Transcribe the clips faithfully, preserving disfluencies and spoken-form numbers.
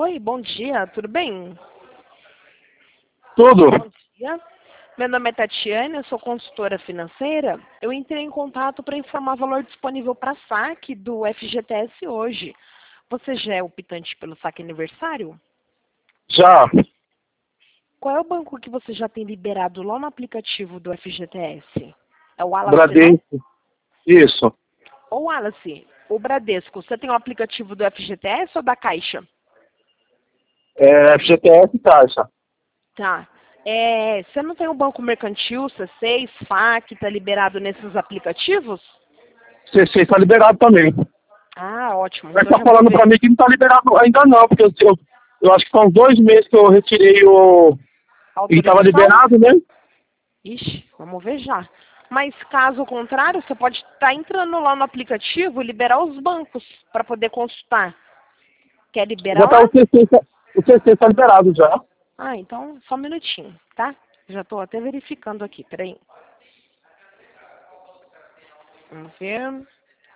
Oi, bom dia, tudo bem? Tudo. Bom dia. Meu nome é Tatiane, eu sou consultora financeira. Eu entrei em contato para informar o valor disponível para saque do F G T S hoje. Você já é optante pelo saque aniversário? Já. Qual é o banco que você já tem liberado lá no aplicativo do F G T S? É o Wallace, né? Bradesco. Isso. Ô Wallace, o Bradesco, você tem o aplicativo do F G T S ou da Caixa? É, F G T S Caixa. Tá. É, você não tem o Banco Mercantil, C seis, F A Q, tá liberado nesses aplicativos? C C está liberado também. Ah, ótimo. Mas Então tá já vou falando ver. pra mim que não tá liberado ainda não, porque eu, eu, eu acho que são dois meses que eu retirei o... E tava Autorização? liberado, né? Ixi, vamos ver já. Mas caso contrário, você pode estar entrando lá no aplicativo e liberar os bancos para poder consultar. Quer liberar Já tá o lá? C C, tá- o C C tá liberado já. Ah, então só um minutinho, tá? Já estou até verificando aqui, peraí. Vamos ver.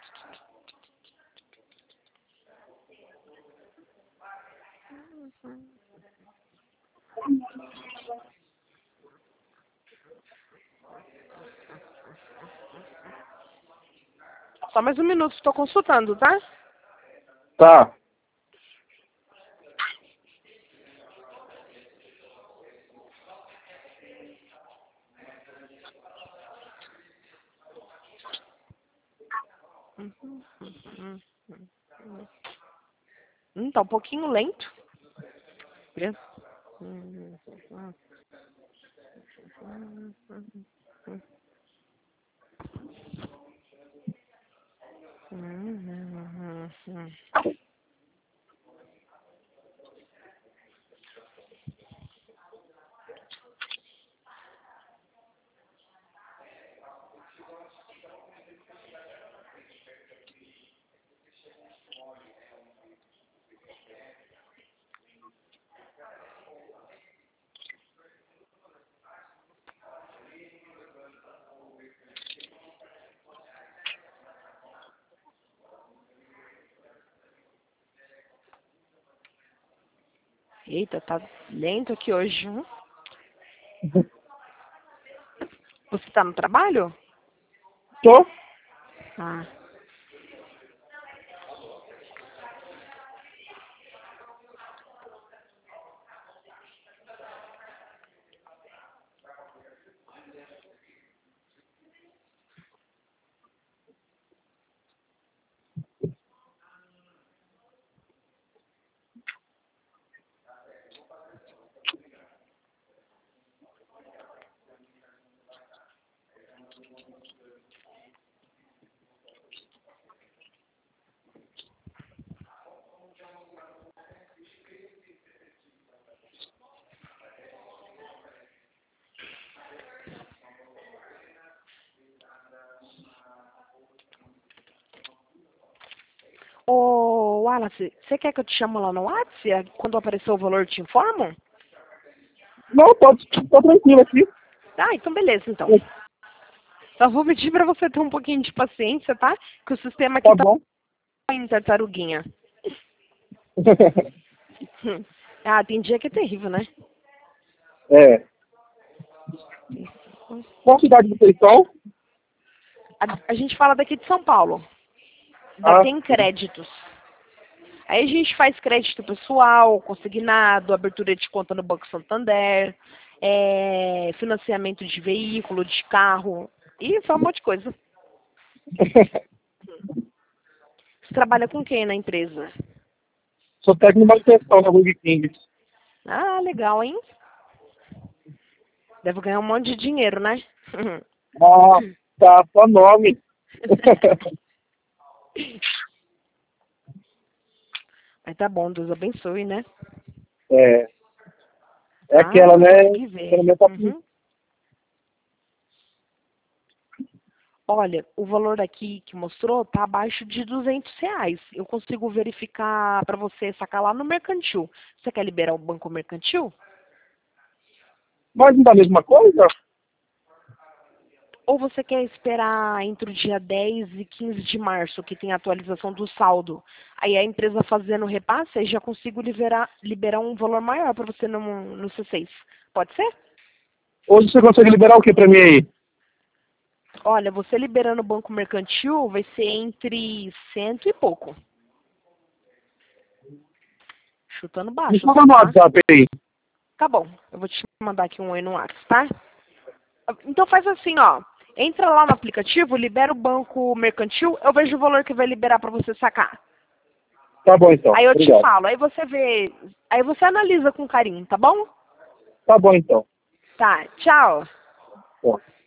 Só mais um minuto, estou consultando, tá? Tá. Hum, tá um pouquinho lento. Eita, tá lento aqui hoje. Hum? Você tá no trabalho? Tô. Ah. Ô, Wallace, você quer que eu te chamo lá no WhatsApp? Quando aparecer o valor, eu te informo? Não, pode, tô tranquilo aqui. Ah, então beleza, então. Só vou pedir pra você ter um pouquinho de paciência, tá? Que o sistema aqui Tá tá bom. em tartaruguinha. Hum. Ah, tem dia que é terrível, né? É. Qual cidade vocês estão? A, a gente fala daqui de São Paulo. Da Ah, Tem Créditos. Aí a gente faz crédito pessoal, consignado, abertura de conta no Banco Santander, é, financiamento de veículo, de carro, e foi um monte de coisa. Você trabalha com quem na empresa? sou técnico de manutenção na Burger King. Ah, legal, hein? Deve ganhar um monte de dinheiro, né? Ah, tá, só nome. Mas tá bom, Deus abençoe, né? É. É aquela, Ah, né? consegui ver. Pelo menos tá Uhum. Olha, o valor aqui que mostrou tá abaixo de duzentos reais. Eu consigo verificar para você sacar lá no Mercantil. Você quer liberar o Banco Mercantil? Mas não dá a mesma coisa? ou você quer esperar entre o dia dez e quinze de março, que tem a atualização do saldo? Aí a empresa fazendo o repasse, aí já consigo liberar, liberar um valor maior para você no, no C seis. Pode ser? Hoje você consegue liberar o que pra mim aí? Olha, você liberando o banco mercantil vai ser entre cento e pouco. Chutando Me baixo, fala assim, no tá? WhatsApp aí. Tá bom, eu vou te mandar aqui um oi no WhatsApp, tá? Então faz assim, ó. Entra lá no aplicativo, libera o banco mercantil, eu vejo o valor que vai liberar para você sacar. Tá bom então. Aí eu te Obrigado. falo, aí você vê, aí você analisa com carinho, tá bom? Tá bom então. Tá, tchau. Bom.